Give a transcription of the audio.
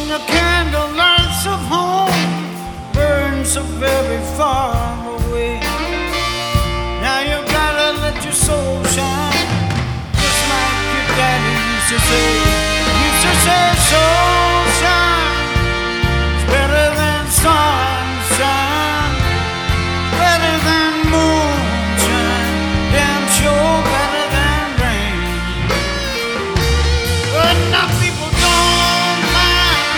the candle lights of home burn so very far.